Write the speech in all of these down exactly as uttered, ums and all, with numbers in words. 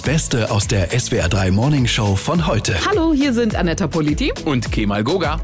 Beste aus der S W R drei Morning Show von heute. Hallo, hier sind Annetta Politi und Kemal Goga.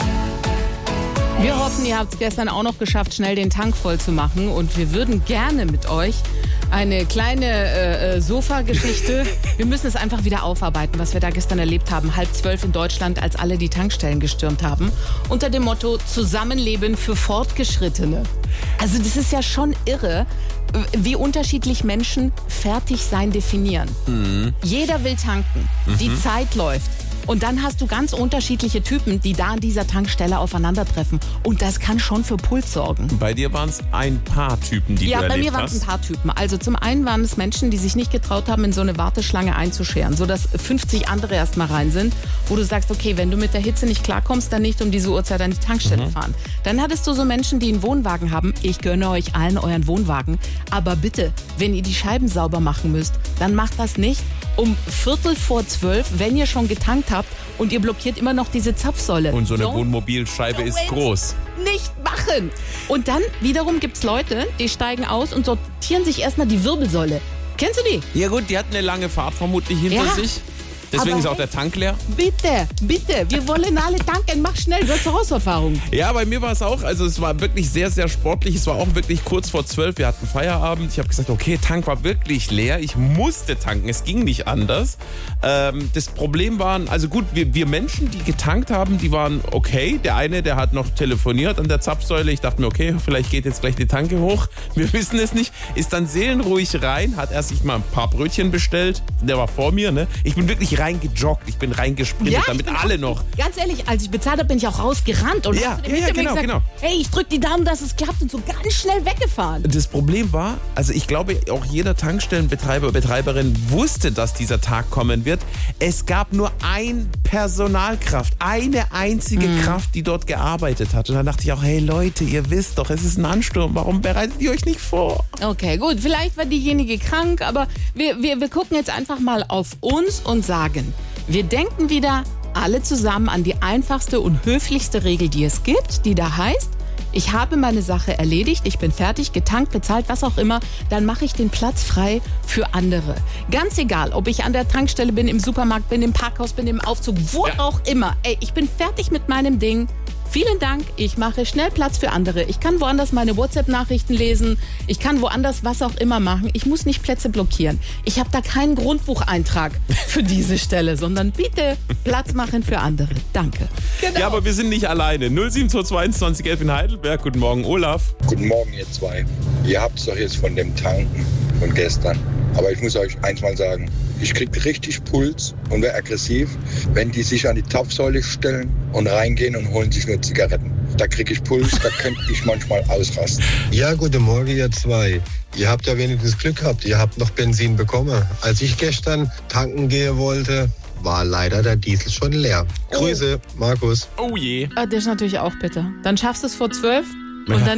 Wir hoffen, ihr habt es gestern auch noch geschafft, schnell den Tank voll zu machen. Und wir würden gerne mit euch eine kleine äh, Sofa-Geschichte. Wir müssen es einfach wieder aufarbeiten, was wir da gestern erlebt haben. Halb zwölf in Deutschland, als alle die Tankstellen gestürmt haben. Unter dem Motto Zusammenleben für Fortgeschrittene. Also das ist ja schon irre, wie unterschiedlich Menschen fertig sein definieren. Mhm. Jeder will tanken. Mhm. Die Zeit läuft. Und dann hast du ganz unterschiedliche Typen, die da an dieser Tankstelle aufeinandertreffen. Und das kann schon für Puls sorgen. Bei dir waren es ein paar Typen, die ja, du erlebt hast? Ja, bei mir waren es ein paar Typen. Also zum einen waren es Menschen, die sich nicht getraut haben, in so eine Warteschlange einzuscheren, sodass fünfzig andere erst mal rein sind, wo du sagst, okay, wenn du mit der Hitze nicht klarkommst, dann nicht um diese Uhrzeit an die Tankstelle mhm. fahren. Dann hattest du so Menschen, die einen Wohnwagen haben. Ich gönne euch allen euren Wohnwagen. Aber bitte, wenn ihr die Scheiben sauber machen müsst, dann macht das nicht um Viertel vor zwölf, wenn ihr schon getankt habt und ihr blockiert immer noch diese Zapfsäule. Und so eine Don't, Wohnmobilscheibe ist groß. Nicht machen! Und dann wiederum gibt's Leute, die steigen aus und sortieren sich erstmal die Wirbelsäule. Kennst du die? Ja gut, die hatten eine lange Fahrt vermutlich hinter ja. sich. Deswegen Aber ist auch der Tank leer. Bitte, bitte, wir wollen alle tanken. Mach schnell, du hast Hauserfahrung. Ja, bei mir war es auch, also es war wirklich sehr, sehr sportlich. Es war auch wirklich kurz vor zwölf, wir hatten Feierabend. Ich habe gesagt, okay, Tank war wirklich leer. Ich musste tanken, es ging nicht anders. Ähm, das Problem waren, also gut, wir, wir Menschen, die getankt haben, die waren okay. Der eine, der hat noch telefoniert an der Zapfsäule. Ich dachte mir, okay, vielleicht geht jetzt gleich die Tanke hoch. Wir wissen es nicht. Ist dann seelenruhig rein, hat erst sich mal ein paar Brötchen bestellt. Der war vor mir, ne? Ich bin wirklich reingejoggt, ich bin reingesprintet, ja, damit alle noch. Ganz ehrlich, als ich bezahlt habe, bin ich auch rausgerannt und ja, habe ja, ja, genau, gesagt, genau. Hey, ich drück die Daumen, dass es klappt und so ganz schnell weggefahren. Das Problem war, also ich glaube, auch jeder Tankstellenbetreiber, Betreiberin wusste, dass dieser Tag kommen wird. Es gab nur ein Personalkraft, eine einzige mhm. Kraft, die dort gearbeitet hat. Und dann dachte ich auch, hey Leute, ihr wisst doch, es ist ein Ansturm, warum bereitet ihr euch nicht vor? Okay, gut, vielleicht war diejenige krank, aber wir, wir, wir gucken jetzt einfach mal auf uns und sagen, wir denken wieder alle zusammen an die einfachste und höflichste Regel, die es gibt, die da heißt, ich habe meine Sache erledigt, ich bin fertig, getankt, bezahlt, was auch immer, dann mache ich den Platz frei für andere. Ganz egal, ob ich an der Tankstelle bin, im Supermarkt bin, im Parkhaus bin, im Aufzug, wo ja. auch immer. Ey, ich bin fertig mit meinem Ding. Vielen Dank, ich mache schnell Platz für andere. Ich kann woanders meine WhatsApp-Nachrichten lesen. Ich kann woanders was auch immer machen. Ich muss nicht Plätze blockieren. Ich habe da keinen Grundbucheintrag für diese Stelle, sondern bitte Platz machen für andere. Danke. Genau. Ja, aber wir sind nicht alleine. null sieben zwei zwei zweiundzwanzig elf in Heidelberg. Guten Morgen, Olaf. Guten Morgen, ihr zwei. Ihr habt es doch jetzt von dem Tanken von gestern. Aber ich muss euch eins mal sagen, ich kriege richtig Puls und wäre aggressiv, wenn die sich an die Zapfsäule stellen und reingehen und holen sich nur Zigaretten. Da kriege ich Puls, da könnte ich manchmal ausrasten. Ja, guten Morgen, ihr zwei. Ihr habt ja wenigstens Glück gehabt, ihr habt noch Benzin bekommen. Als ich gestern tanken gehen wollte, war leider der Diesel schon leer. Oh. Grüße, Markus. Oh je. Ah, das ist natürlich auch bitter. Dann schaffst du es vor zwölf und ja. dann...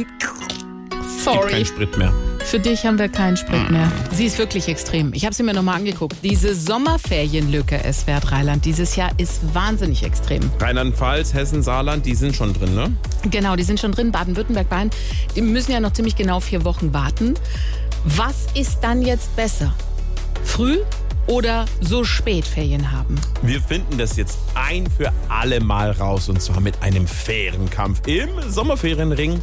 Sorry. Gibt keinen Sprit mehr. Für dich haben wir keinen Sprit mehr. Sie ist wirklich extrem. Ich habe sie mir nochmal angeguckt. Diese Sommerferienlücke S W R Dreiland dieses Jahr ist wahnsinnig extrem. Rheinland-Pfalz, Hessen, Saarland, die sind schon drin, ne? Genau, die sind schon drin. Baden-Württemberg, Bayern, die müssen ja noch ziemlich genau vier Wochen warten. Was ist dann jetzt besser? Früh oder so spät Ferien haben? Wir finden das jetzt ein für alle Mal raus und zwar mit einem fairen Kampf im Sommerferienring.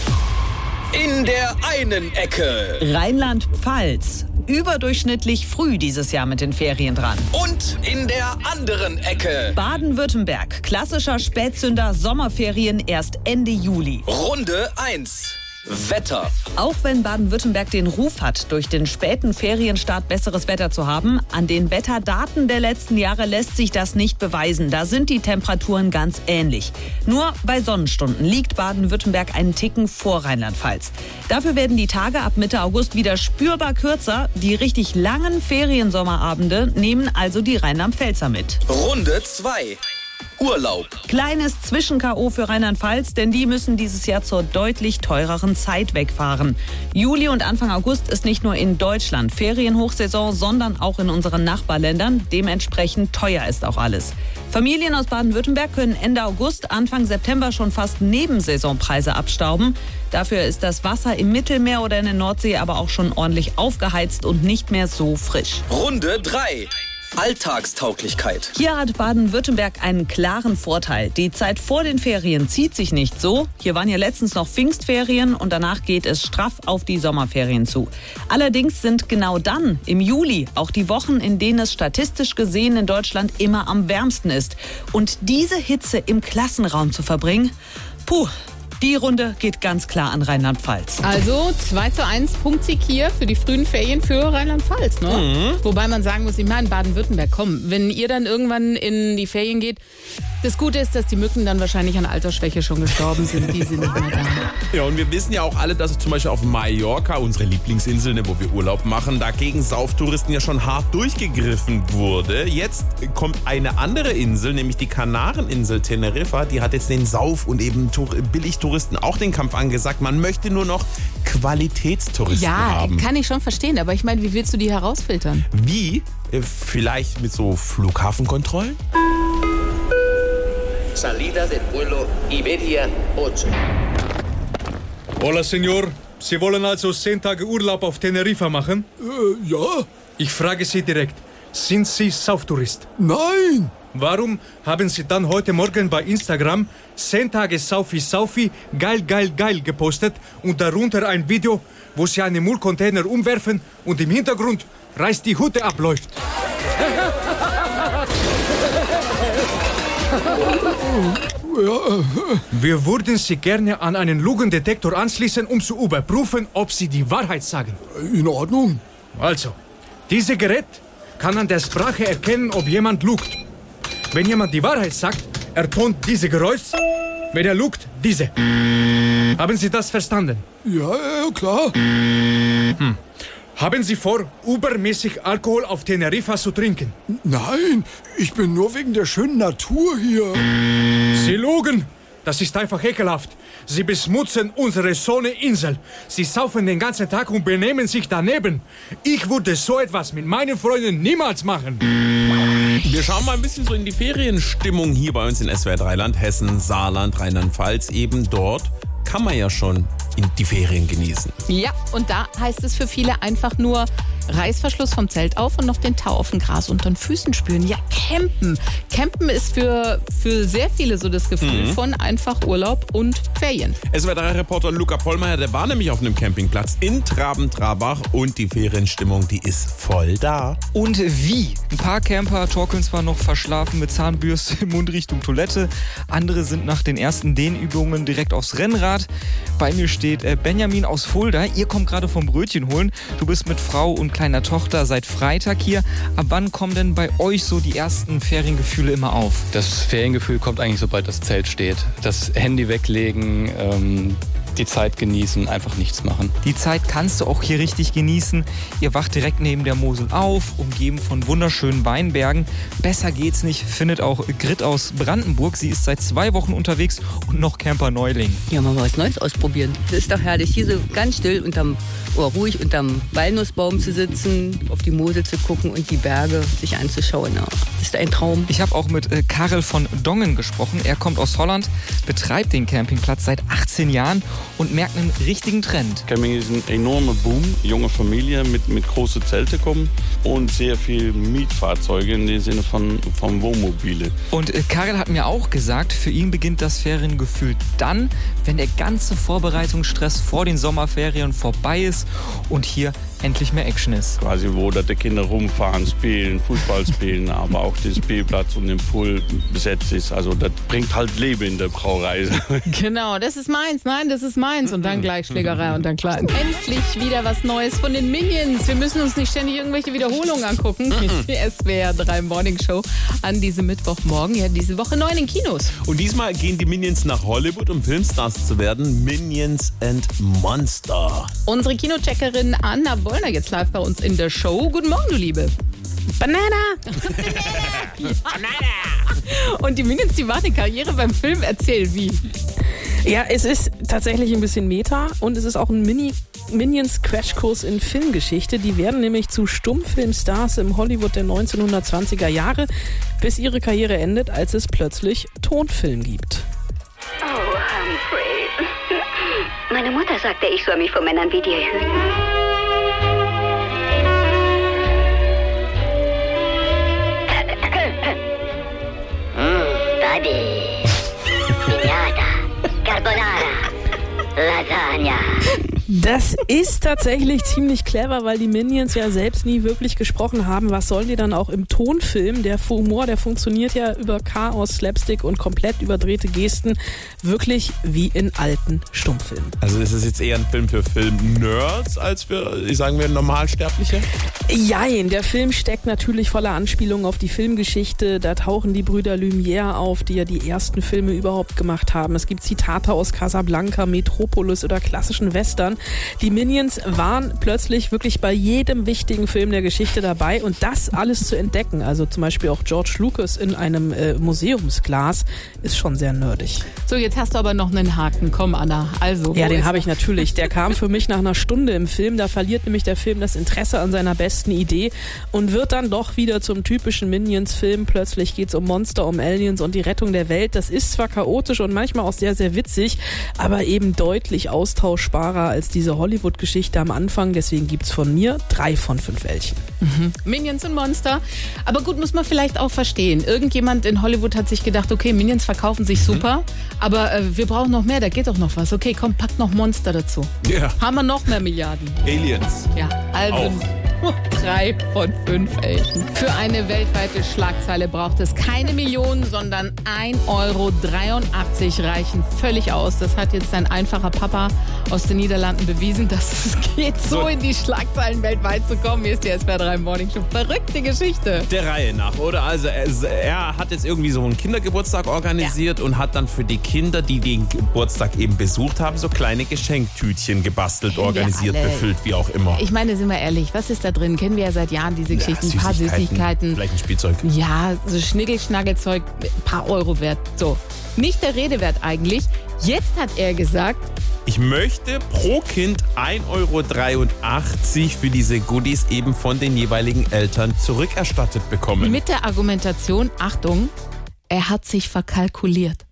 In der einen Ecke Rheinland-Pfalz. Überdurchschnittlich früh dieses Jahr mit den Ferien dran. Und in der anderen Ecke Baden-Württemberg. Klassischer Spätzünder, Sommerferien erst Ende Juli. Runde eins. Wetter. Auch wenn Baden-Württemberg den Ruf hat, durch den späten Ferienstart besseres Wetter zu haben, an den Wetterdaten der letzten Jahre lässt sich das nicht beweisen. Da sind die Temperaturen ganz ähnlich. Nur bei Sonnenstunden liegt Baden-Württemberg einen Ticken vor Rheinland-Pfalz. Dafür werden die Tage ab Mitte August wieder spürbar kürzer. Die richtig langen Feriensommerabende nehmen also die Rheinland-Pfälzer mit. Runde zwei. Urlaub. Kleines Zwischen-K O für Rheinland-Pfalz, denn die müssen dieses Jahr zur deutlich teureren Zeit wegfahren. Juli und Anfang August ist nicht nur in Deutschland Ferienhochsaison, sondern auch in unseren Nachbarländern. Dementsprechend teuer ist auch alles. Familien aus Baden-Württemberg können Ende August, Anfang September schon fast Nebensaisonpreise abstauben. Dafür ist das Wasser im Mittelmeer oder in der Nordsee aber auch schon ordentlich aufgeheizt und nicht mehr so frisch. Runde drei. Alltagstauglichkeit. Hier hat Baden-Württemberg einen klaren Vorteil. Die Zeit vor den Ferien zieht sich nicht so. Hier waren ja letztens noch Pfingstferien und danach geht es straff auf die Sommerferien zu. Allerdings sind genau dann, im Juli, auch die Wochen, in denen es statistisch gesehen in Deutschland immer am wärmsten ist. Und diese Hitze im Klassenraum zu verbringen, puh. Die Runde geht ganz klar an Rheinland-Pfalz. Also zwei zu eins Punktsieg hier für die frühen Ferien für Rheinland-Pfalz. Ne? Mhm. Wobei man sagen muss, ich meine, Baden-Württemberg, komm, wenn ihr dann irgendwann in die Ferien geht, das Gute ist, dass die Mücken dann wahrscheinlich an Altersschwäche schon gestorben sind. Die sind nicht mehr da. Ja, und wir wissen ja auch alle, dass zum Beispiel auf Mallorca, unsere Lieblingsinsel, ne, wo wir Urlaub machen, dagegen Sauftouristen ja schon hart durchgegriffen wurde. Jetzt kommt eine andere Insel, nämlich die Kanareninsel Teneriffa. Die hat jetzt den Sauf- und eben Billigtouristen auch den Kampf angesagt. Man möchte nur noch Qualitätstouristen ja, haben. Ja, kann ich schon verstehen. Aber ich meine, wie willst du die herausfiltern? Wie? Vielleicht mit so Flughafenkontrollen? Salida del vuelo Iberia acht. Hola, Senor. Sie wollen also zehn Tage Urlaub auf Teneriffa machen? Äh, ja. Ich frage Sie direkt, sind Sie Sauftourist? Nein. Warum haben Sie dann heute Morgen bei Instagram zehn Tage Saufi Saufi geil geil geil gepostet und darunter ein Video, wo Sie einen Müllcontainer umwerfen und im Hintergrund reißt die Hütte abläuft? Wir würden Sie gerne an einen Lügendetektor anschließen, um zu überprüfen, ob Sie die Wahrheit sagen. In Ordnung. Also, dieses Gerät kann an der Sprache erkennen, ob jemand lügt. Wenn jemand die Wahrheit sagt, ertönt diese Geräusch. Wenn er lügt, diese. Haben Sie das verstanden? Ja, ja, klar. Hm. Haben Sie vor, übermäßig Alkohol auf Teneriffa zu trinken? Nein, ich bin nur wegen der schönen Natur hier. Sie lügen. Das ist einfach ekelhaft. Sie beschmutzen unsere Sonne-Insel. Sie saufen den ganzen Tag und benehmen sich daneben. Ich würde so etwas mit meinen Freunden niemals machen. Wir schauen mal ein bisschen so in die Ferienstimmung hier bei uns in S W R drei Land, Hessen, Saarland, Rheinland-Pfalz. Eben dort kann man ja schon in die Ferien genießen. Ja, und da heißt es für viele einfach nur Reißverschluss vom Zelt auf und noch den Tau auf dem Gras unter den Füßen spüren. Ja, campen. Campen ist für, für sehr viele so das Gefühl mhm. von einfach Urlaub und Ferien. S W R drei Reporter Luca Pollmeier, der war nämlich auf einem Campingplatz in Traben-Trabach und die Ferienstimmung, die ist voll da. Und wie? Ein paar Camper torkeln zwar noch verschlafen mit Zahnbürste im Mund Richtung Toilette, andere sind nach den ersten Dehnübungen direkt aufs Rennrad. Bei mir steht Benjamin aus Fulda. Ihr kommt gerade vom Brötchen holen. Du bist mit Frau und kleiner Tochter seit Freitag hier. Ab wann kommen denn bei euch so die ersten Feriengefühle immer auf? Das Feriengefühl kommt eigentlich, sobald das Zelt steht. Das Handy weglegen, ähm, die Zeit genießen, einfach nichts machen. Die Zeit kannst du auch hier richtig genießen. Ihr wacht direkt neben der Mosel auf, umgeben von wunderschönen Weinbergen. Besser geht's nicht, findet auch Grit aus Brandenburg. Sie ist seit zwei Wochen unterwegs und noch Camper-Neuling. Ja, mal was Neues ausprobieren. Das ist doch herrlich, hier so ganz still unterm, oder ruhig unterm Walnussbaum zu sitzen, auf die Mosel zu gucken und die Berge sich anzuschauen. Ja, das ist ein Traum. Ich habe auch mit äh, Karel von Dongen gesprochen. Er kommt aus Holland, betreibt den Campingplatz seit achtzehn Jahren und merkt einen richtigen Trend. Camping ist ein enormer Boom. Junge Familien mit, mit großen Zelten kommen und sehr viel Mietfahrzeuge in dem Sinne von, von Wohnmobile. Und äh, Karel hat mir auch gesagt, für ihn beginnt das Feriengefühl dann, wenn der ganze Vorbereitungsstress vor den Sommerferien vorbei ist und hier endlich mehr Action ist. Quasi, wo da die Kinder rumfahren, spielen, Fußball spielen, aber auch der Spielplatz und der Pool besetzt ist. Also das bringt halt Leben in der Brauerei. Genau, das ist meins, nein, das ist meins. Und dann gleich Schlägerei und dann klar. Endlich wieder was Neues von den Minions. Wir müssen uns nicht ständig irgendwelche Wiederholungen angucken. Die S W R drei Morning Show an diesem Mittwochmorgen. Ja, diese Woche neu in den Kinos. Und diesmal gehen die Minions nach Hollywood, um Filmstars zu werden. Minions and Monster. Unsere Kinocheckerin Anna Wollner jetzt live bei uns in der Show. Guten Morgen, du Liebe. Banana! Banana! Und die Minions, die machen eine Karriere beim Film. Erzähl, wie? Ja, es ist tatsächlich ein bisschen Meta und es ist auch ein Mini Minions-Crashkurs in Filmgeschichte. Die werden nämlich zu Stummfilmstars im Hollywood der neunzehnhundertzwanziger Jahre, bis ihre Karriere endet, als es plötzlich Tonfilm gibt. Oh, Humphrey. Meine Mutter sagte, ich soll mich vor Männern wie dir hüten. Daddy. Pinata. Carbonara. Lasagna. Das ist tatsächlich ziemlich clever, weil die Minions ja selbst nie wirklich gesprochen haben. Was sollen die dann auch im Tonfilm? Der Humor, der funktioniert ja über Chaos, Slapstick und komplett überdrehte Gesten. Wirklich wie in alten Stummfilmen. Also ist es jetzt eher ein Film für Film-Nerds als für, sagen wir, Normalsterbliche? Jein, der Film steckt natürlich voller Anspielungen auf die Filmgeschichte. Da tauchen die Brüder Lumière auf, die ja die ersten Filme überhaupt gemacht haben. Es gibt Zitate aus Casablanca, Metropolis oder klassischen Western. Die Minions waren plötzlich wirklich bei jedem wichtigen Film der Geschichte dabei und das alles zu entdecken, also zum Beispiel auch George Lucas in einem äh, Museumsglas, ist schon sehr nerdig. So, jetzt hast du aber noch einen Haken. Komm, Anna. Also, ja, den habe ich natürlich. Der kam für mich nach einer Stunde im Film. Da verliert nämlich der Film das Interesse an seiner besten Idee und wird dann doch wieder zum typischen Minions-Film. Plötzlich geht es um Monster, um Aliens und die Rettung der Welt. Das ist zwar chaotisch und manchmal auch sehr, sehr witzig, aber eben deutlich austauschbarer als diese Hollywood-Geschichte am Anfang. Deswegen gibt es von mir drei von fünf Elchen. Mhm. Minions und Monster. Aber gut, muss man vielleicht auch verstehen. Irgendjemand in Hollywood hat sich gedacht, okay, Minions verkaufen sich super, aber äh, wir brauchen noch mehr, da geht doch noch was. Okay, komm, pack noch Monster dazu. Ja. Yeah. Haben wir noch mehr Milliarden. Aliens. Ja, also auch. Drei von fünf Elchen. Für eine weltweite Schlagzeile braucht es keine Millionen, sondern ein Euro dreiundachtzig reichen völlig aus. Das hat jetzt ein einfacher Papa aus den Niederlanden bewiesen, dass es geht, so, so in die Schlagzeilen weltweit zu kommen. Hier ist die S W R drei Morning Show. Verrückte Geschichte. Der Reihe nach, oder? Also er, er hat jetzt irgendwie so einen Kindergeburtstag organisiert ja. und hat dann für die Kinder, die den Geburtstag eben besucht haben, so kleine Geschenktütchen gebastelt, organisiert, befüllt, wie auch immer. Ich meine, sind wir ehrlich, was ist da drin? Kennen wir ja seit Jahren diese Geschichten. Ja, ein paar Süßigkeiten. Vielleicht ein Spielzeug. Ja, so Schnickel-Schnaggelzeug, ein paar Euro wert. So, nicht der Rede wert eigentlich. Jetzt hat er gesagt, ich möchte pro Kind ein Euro dreiundachtzig für diese Goodies eben von den jeweiligen Eltern zurückerstattet bekommen. Mit der Argumentation, Achtung, er hat sich verkalkuliert.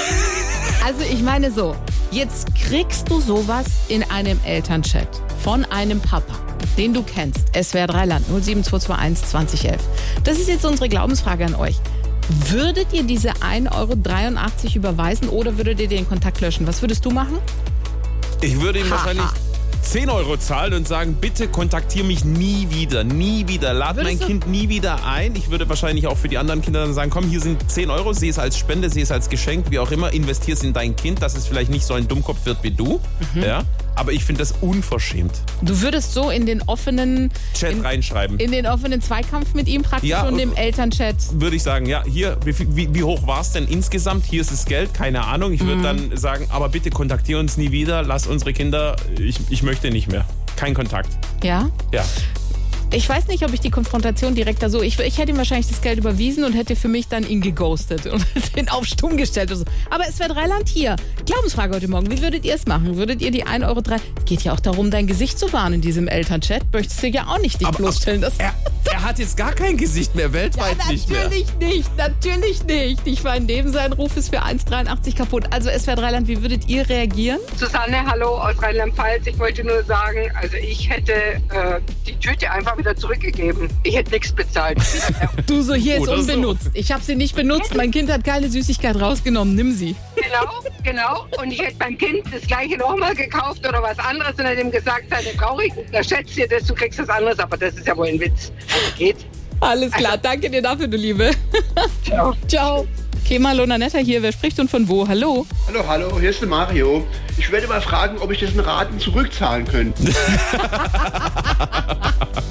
Also ich meine so, jetzt kriegst du sowas in einem Elternchat von einem Papa, den du kennst, S W R drei Land null sieben zwei zwei eins zwanzig elf. Das ist jetzt unsere Glaubensfrage an euch. Würdet ihr diese ein Euro dreiundachtzig überweisen oder würdet ihr den Kontakt löschen? Was würdest du machen? Ich würde ihm ha, wahrscheinlich ha. zehn Euro zahlen und sagen, bitte kontaktiere mich nie wieder, nie wieder. Lad Würdest mein Kind nie wieder ein. Ich würde wahrscheinlich auch für die anderen Kinder dann sagen, komm, hier sind zehn Euro, sieh es als Spende, sieh es als Geschenk, wie auch immer, investier es in dein Kind, dass es vielleicht nicht so ein Dummkopf wird wie du. Mhm. Ja? Aber ich finde das unverschämt. Du würdest so in den offenen Chat in, reinschreiben. In den offenen Zweikampf mit ihm praktisch ja, und im Elternchat. Würde ich sagen, ja, hier, wie, wie, wie hoch war es denn insgesamt? Hier ist das Geld, keine Ahnung. Ich würde mhm. dann sagen, aber bitte kontaktiere uns nie wieder, lass unsere Kinder, ich, ich möchte nicht mehr. Kein Kontakt. Ja? Ja. Ich weiß nicht, ob ich die Konfrontation direkt da so... Ich, ich hätte ihm wahrscheinlich das Geld überwiesen und hätte für mich dann ihn geghostet und den auf stumm gestellt. Und so. Aber es wäre Dreiland hier. Glaubensfrage heute Morgen. Wie würdet ihr es machen? Würdet ihr die ein Euro drei... Geht ja auch darum, dein Gesicht zu wahren in diesem Elternchat. Möchtest du ja auch nicht dich aber, bloßstellen. Das er, er hat jetzt gar kein Gesicht mehr, weltweit ja, nicht mehr. Natürlich nicht, natürlich nicht. Ich meine, neben sein Ruf ist für eins dreiundachtzig kaputt. Also S W R drei Land, wie würdet ihr reagieren? Susanne, hallo aus Rheinland-Pfalz. Ich wollte nur sagen, also ich hätte äh, die Tüte einfach wieder zurückgegeben. Ich hätte nichts bezahlt. Du, so hier ist Oder unbenutzt. so. Ich habe sie nicht benutzt. Mein Kind hat keine Süßigkeit rausgenommen. Nimm sie. Genau, genau. Und ich hätte beim Kind das gleiche nochmal gekauft oder was anderes und hätte ihm gesagt, sei nicht traurig, da schätzt dir das, du kriegst was anderes. Aber das ist ja wohl ein Witz. Also geht. Alles klar. Also, danke dir dafür, du Liebe. Ciao. Ciao. Kemal Lonanetta hier. Wer spricht und von wo? Hallo. Hallo, hallo. Hier ist der Mario. Ich werde mal fragen, ob ich das in Raten zurückzahlen könnte.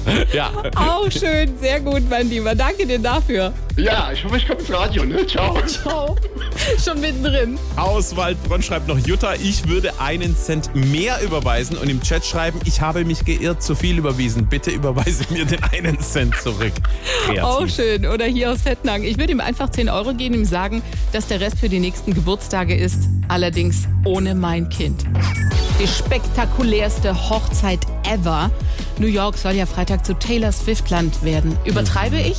Ja. Auch schön, sehr gut, mein Lieber. Danke dir dafür. Ja, ich hoffe, ich komme ins Radio, ne? Ciao. Ciao. Schon mittendrin. Aus Waldbronn schreibt noch Jutta, ich würde einen Cent mehr überweisen und im Chat schreiben, ich habe mich geirrt, zu viel überwiesen. Bitte überweise mir den einen Cent zurück. Kreativ. Auch schön. Oder hier aus Fettnang. Ich würde ihm einfach zehn Euro geben, ihm sagen, dass der Rest für die nächsten Geburtstage ist. Allerdings ohne mein Kind. Die spektakulärste Hochzeit ever. New York soll ja Freitag zu Taylor Swift-Land werden. Übertreibe ich?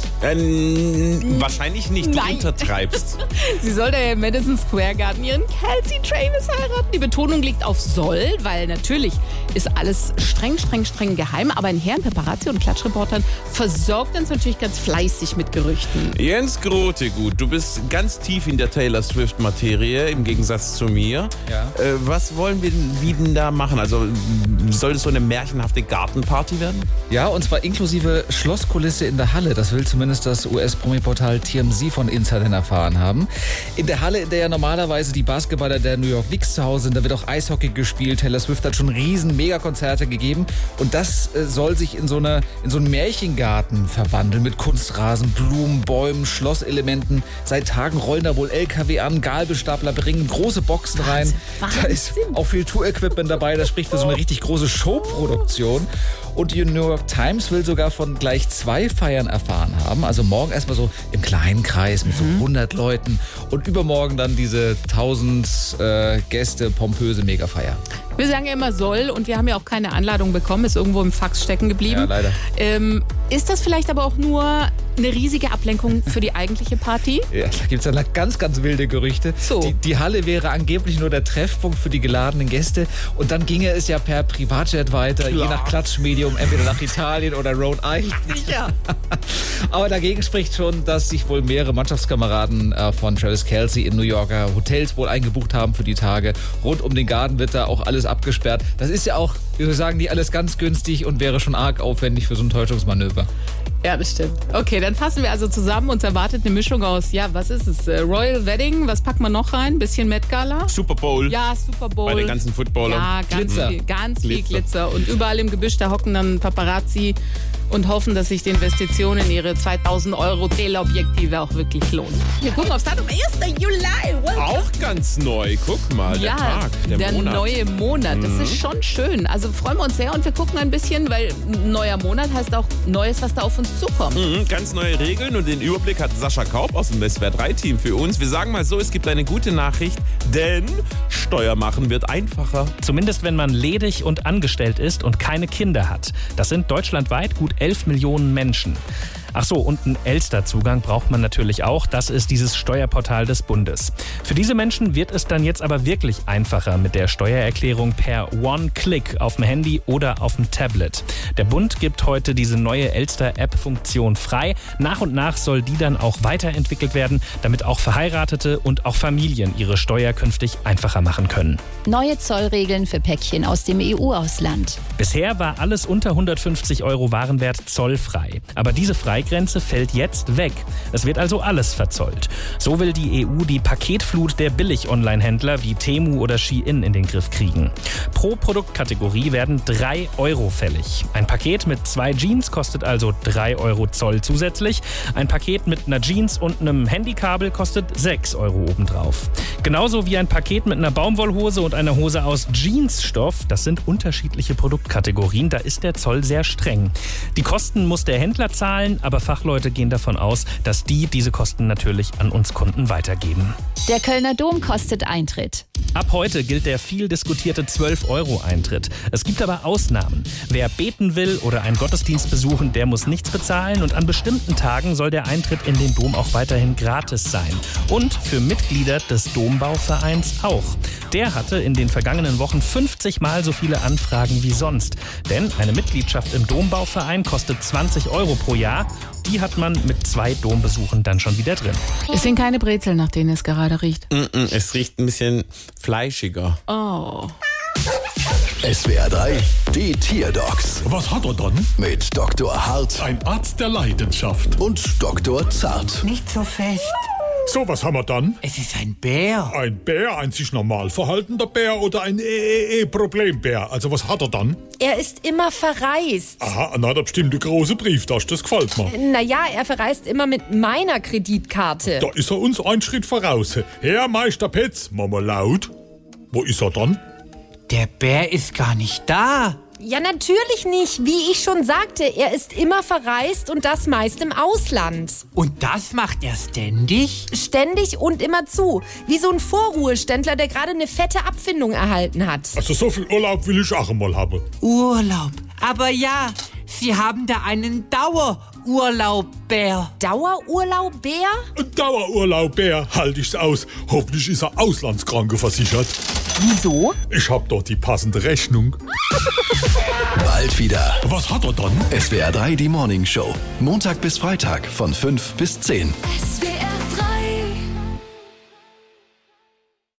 Ähm, wahrscheinlich nicht, Nein. du untertreibst. Sie soll da ja im Madison Square Garden ihren Kelsey Travis heiraten. Die Betonung liegt auf soll, weil natürlich ist alles streng, streng, streng geheim. Aber ein Herrn Paparazzi und Klatschreportern versorgt uns natürlich ganz fleißig mit Gerüchten. Jens Grote, gut, du bist ganz tief in der Taylor Swift-Materie, im Gegensatz zu mir. Ja. Äh, was wollen wir wie denn da machen? Also soll es so eine märchenhafte Gartenparty werden? Ja, und zwar inklusive Schlosskulisse in der Halle. Das will zumindest das U S-Promi-Portal T M Z von Insidern erfahren haben. In der Halle, in der ja normalerweise die Basketballer der New York Knicks zu Hause sind, da wird auch Eishockey gespielt. Taylor Swift hat schon riesen Megakonzerte gegeben. Und das äh, soll sich in so, eine, in so einen Märchengarten verwandeln mit Kunstrasen, Blumen, Bäumen, Schlosselementen. Seit Tagen rollen da wohl L K W an, Gabelstapler bringen große Boxen rein. Wahnsinn. Da ist auch viel Tour-Equipment dabei. Das spricht für so eine richtig große Showproduktion. Und die New York Times will sogar von gleich zwei Feiern erfahren haben. Also morgen erstmal so im kleinen Kreis mit so hundert Leuten und übermorgen dann diese tausend äh, Gäste pompöse Megafeier. Wir sagen ja immer soll und wir haben ja auch keine Anladung bekommen, ist irgendwo im Fax stecken geblieben. Ja, leider. Ähm, ist das vielleicht aber auch nur eine riesige Ablenkung für die eigentliche Party? Ja, da gibt es dann ganz, ganz wilde Gerüchte. So. Die, die Halle wäre angeblich nur der Treffpunkt für die geladenen Gäste und dann ginge es ja per Privatjet weiter, Klar. je nach Klatschmedium, entweder nach Italien oder Rhode Island. Sicher. Aber dagegen spricht schon, dass sich wohl mehrere Mannschaftskameraden äh, von Travis Kelsey in New Yorker Hotels wohl eingebucht haben für die Tage. Rund um den Garten wird da auch alles abgesperrt. Das ist ja auch, wie wir sagen, nicht alles ganz günstig und wäre schon arg aufwendig für so ein Täuschungsmanöver. Ja, das stimmt. Okay, dann fassen wir also zusammen. Uns erwartet eine Mischung aus, ja, was ist es? Äh, Royal Wedding, was packen wir noch rein? Bisschen Met Gala? Super Bowl. Ja, Super Bowl. Bei den ganzen Footballern. Ja, ganz Glitzer. viel, ganz viel Glitzer. Glitzer. Und überall im Gebüsch, da hocken dann Paparazzi und hoffen, dass sich die Investition in ihre zweitausend Euro Teleobjektive auch wirklich lohnt. Wir gucken aufs Datum erster Juli. Welcome. Auch ganz neu. Guck mal, der Ja, Tag, der, der Monat. neue Monat. Das Mhm. ist schon schön. Also freuen wir uns sehr und wir gucken ein bisschen, weil ein neuer Monat heißt auch Neues, was da auf uns zukommt. Mhm, ganz neue Regeln und den Überblick hat Sascha Kaub aus dem S W R drei Team für uns. Wir sagen mal so, es gibt eine gute Nachricht, denn Steuermachen wird einfacher. Zumindest wenn man ledig und angestellt ist und keine Kinder hat. Das sind deutschlandweit gut elf Millionen Menschen. Ach so, und einen Elster-Zugang braucht man natürlich auch. Das ist dieses Steuerportal des Bundes. Für diese Menschen wird es dann jetzt aber wirklich einfacher mit der Steuererklärung per One-Click auf dem Handy oder auf dem Tablet. Der Bund gibt heute diese neue Elster-App-Funktion frei. Nach und nach soll die dann auch weiterentwickelt werden, damit auch Verheiratete und auch Familien ihre Steuer künftig einfacher machen können. Neue Zollregeln für Päckchen aus dem E U-Ausland. Bisher war alles unter hundertfünfzig Euro Warenwert zollfrei. Aber diese Freigrenze fällt jetzt weg. Es wird also alles verzollt. So will die E U die Paketflut der Billig-Online-Händler wie Temu oder Shein in den Griff kriegen. Pro Produktkategorie werden drei Euro fällig. Ein Paket mit zwei Jeans kostet also drei Euro Zoll zusätzlich. Ein Paket mit einer Jeans und einem Handykabel kostet sechs Euro obendrauf. Genauso wie ein Paket mit einer Baumwollhose und einer Hose aus Jeansstoff. Das sind unterschiedliche Produktkategorien. Da ist der Zoll sehr streng. Die Kosten muss der Händler zahlen, aber Fachleute gehen davon aus, dass die diese Kosten natürlich an uns Kunden weitergeben. Der Kölner Dom kostet Eintritt. Ab heute gilt der viel diskutierte zwölf Euro Eintritt. Es gibt aber Ausnahmen. Wer beten will oder einen Gottesdienst besuchen, der muss nichts bezahlen und an bestimmten Tagen soll der Eintritt in den Dom auch weiterhin gratis sein. Und für Mitglieder des Dombauvereins auch. Der hatte in den vergangenen Wochen fünfzig Mal so viele Anfragen wie sonst. Denn eine Mitgliedschaft im Dombauverein kostet zwanzig Euro pro Jahr. Die hat man mit zwei Dombesuchen dann schon wieder drin. Es sind keine Brezeln, nach denen es gerade riecht. Mm-mm, es riecht ein bisschen fleischiger. Oh. S W R drei, die Tierdocs Was hat er dann? mit Doktor Hart Ein Arzt der Leidenschaft. und Doktor Zart. Nicht so fest. So, was haben wir dann? Es ist ein Bär. Ein Bär, ein sich normal verhaltender Bär oder ein E-E-E-Problembär? Also was hat er dann? Er ist immer verreist. Aha, na, da bestimmt eine große Brieftasche, das gefällt mir. Naja, er verreist immer mit meiner Kreditkarte. Da ist er uns einen Schritt voraus. Herr Meister Petz, Mama laut. Wo ist er dann? Der Bär ist gar nicht da. Ja, natürlich nicht. Wie ich schon sagte, er ist immer verreist und das meist im Ausland. Und das macht er ständig? Ständig und immerzu. Wie so ein Vorruheständler, der gerade eine fette Abfindung erhalten hat. Also so viel Urlaub will ich auch einmal haben. Urlaub. Aber ja, Sie haben da einen Dauerurlaubbär. Dauerurlaubbär? Ein Dauerurlaubbär, halte ich's aus. Hoffentlich ist er auslandskrankenversichert. Wieso? Ich hab doch die passende Rechnung. Bald wieder. Was hat er dann? S W R drei, die Morning Show. Montag bis Freitag von fünf bis zehn. S W R